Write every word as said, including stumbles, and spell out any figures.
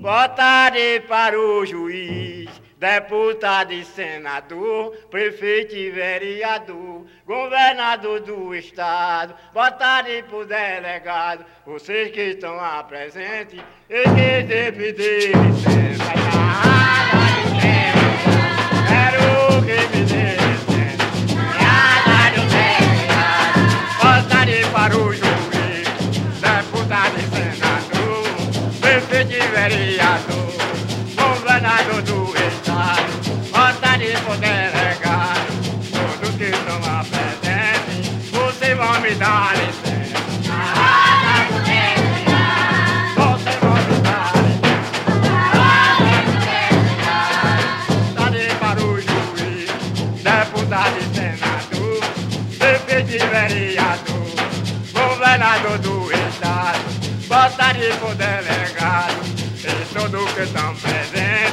Votarei para o juiz, deputado e senador, prefeito e vereador, governador do estado. Votarei por delegado, vocês que estão lá presentes, e que sempre dê licença. Quero que me dê licença. Votarei para o juiz, deputado e senador, prefeito e vereador, governador do estado. Votarei por delegado, todos que estão lá presentes, vocês vão me dar licença. Vocês vão me dar licença. Votarei para o juiz, deputado e senador, prefeito e vereador, governador do estado. Votarei por delegado, e todos que estão presentes,